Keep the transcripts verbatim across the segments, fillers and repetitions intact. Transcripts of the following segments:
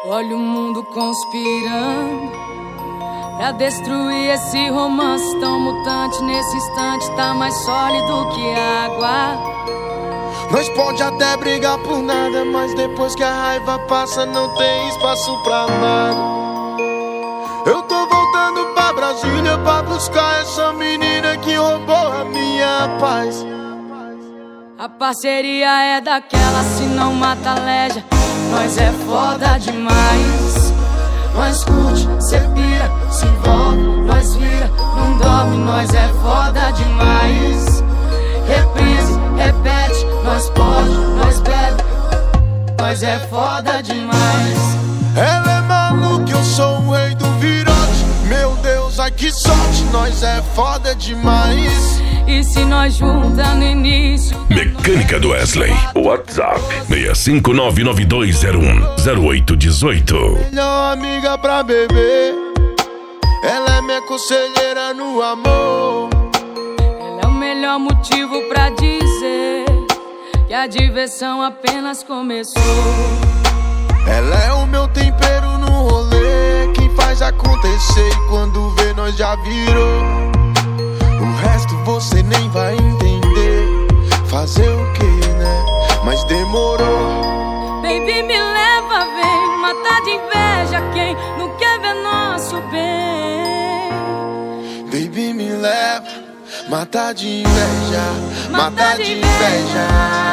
Olha o mundo conspirando pra destruir esse romance tão mutante. Nesse instante tá mais sólido que água. Nós pode até brigar por nada, mas depois que a raiva passa não tem espaço pra nada. Eu tô voltando pra Brasília pra buscar essa menina que roubou a minha paz. A parceria é daquela, se não mata leja. Nós é foda demais. Nós curte, cê pira, se envolve, nós vira, não dorme. Nós é foda demais. Reprise, repete, nós pode, nós bebe. Nós é foda demais. Ela é maluca, eu sou o rei do virote. Meu Deus, ai que sorte, nós é foda demais. E se nós junta no início? Mecânica do Wesley. WhatsApp seis cinco nove nove dois zero um zero oito um oito. Melhor amiga pra beber. Ela é minha conselheira no amor. Ela é o melhor motivo pra dizer que a diversão apenas começou. Ela é o meu tempero no rolê, quem faz acontecer e quando vê nós já virou. O resto você nem vai entender. Fazer o que, né? Mas demorou. Baby, me leva, vem matar de inveja quem não quer ver nosso bem. Baby, me leva, matar de inveja, matar de inveja.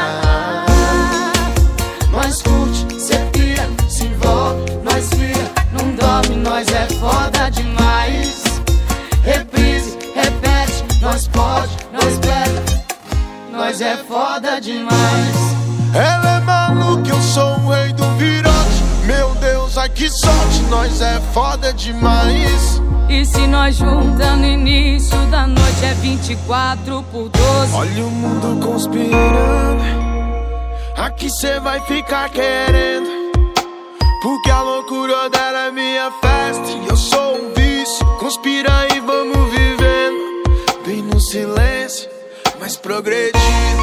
Nós curte, cê pira, se envolve, nós vira, não dorme. Nós é foda demais. Reprise, repete, nós pode, nós bebe. Nós é foda demais. Ela é maluca, eu sou o rei do virote. Meu Deus, ai que sorte, nós é foda demais. E se nós junta no início da noite é vinte e quatro por doze. Olha o mundo conspirando, aqui cê vai ficar querendo, porque a loucura dela é minha festa e eu sou um vício. Conspira e vamos vivendo, bem no silêncio, mas progredindo.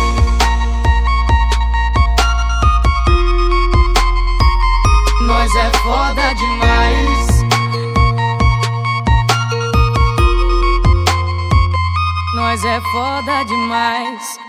Nós é foda demais. Nós é foda demais.